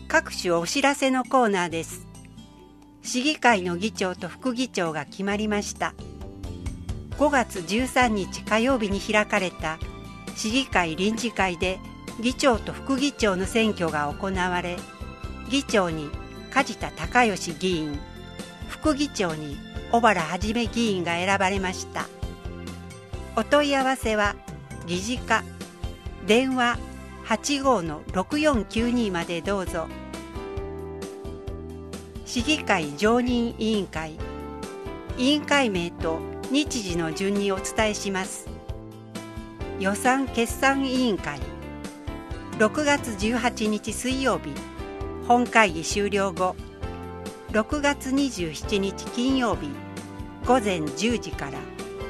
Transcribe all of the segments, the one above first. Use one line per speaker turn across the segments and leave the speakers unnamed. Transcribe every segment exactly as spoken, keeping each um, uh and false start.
各種お知らせのコーナーです。市議会の議長と副議長が決まりました。ごがつじゅうさんにち火曜日に開かれた市議会臨時会で議長と副議長の選挙が行われ、議長に梶田隆義議員、副議長に小原一議員が選ばれました。お問い合わせは議事課電話 はちごー ろくよんきゅうに までどうぞ。市議会常任委員会、委員会名と日時の順にお伝えします。予算決算委員会、ろくがつじゅうはちにち水曜日、本会議終了後、ろくがつにじゅうしちにち金曜日、ごぜんじゅうじから。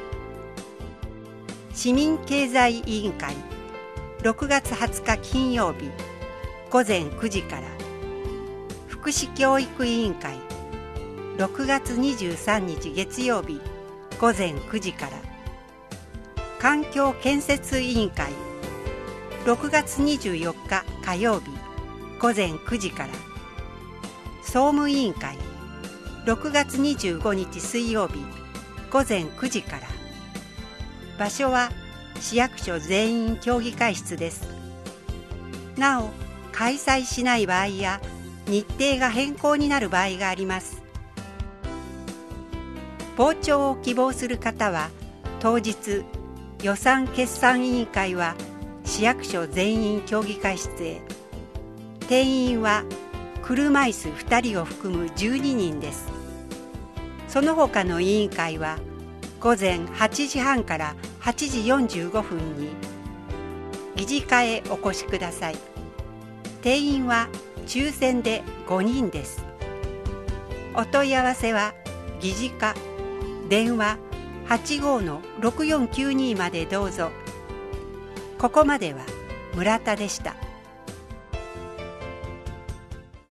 市民経済委員会、ろくがつはつか金曜日、ごぜんくじから。福祉教育委員会、ろくがつにじゅうさんにち月曜日、ごぜんくじから。環境建設委員会、ろくがつにじゅうよっか火曜日、ごぜんくじから。総務委員会、ろくがつにじゅうごにち水曜日、ごぜんくじから。場所は市役所全員協議会室です。なお、開催しない場合や日程が変更になる場合があります。傍聴を希望する方は当日、予算決算委員会は市役所全員協議会室へ。定員は車椅子ふたりを含むじゅうににんです。その他の委員会はごぜんはちじはんからはちじよんじゅうごふんに議事課へお越しください。定員は抽選でごにんです。お問い合わせは議事課電話 はちごー ろくよんきゅうに までどうぞ。ここまでは村田でした。